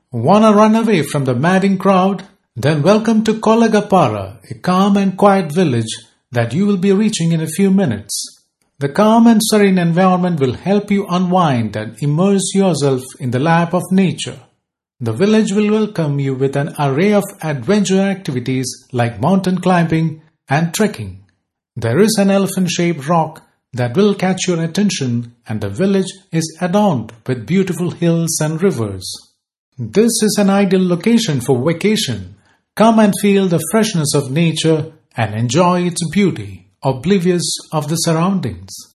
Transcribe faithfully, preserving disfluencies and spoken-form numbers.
Wanna run away from the madding crowd? Then welcome to Kolagapara, a calm and quiet village that you will be reaching in a few minutes. The calm and serene environment will help you unwind and immerse yourself in the lap of nature. The village will welcome you with an array of adventure activities like mountain climbing and trekking. There is an elephant-shaped rock that will catch your attention, and the village is adorned with beautiful hills and rivers. This is an ideal location for vacation. Come and feel the freshness of nature and enjoy its beauty, oblivious of the surroundings.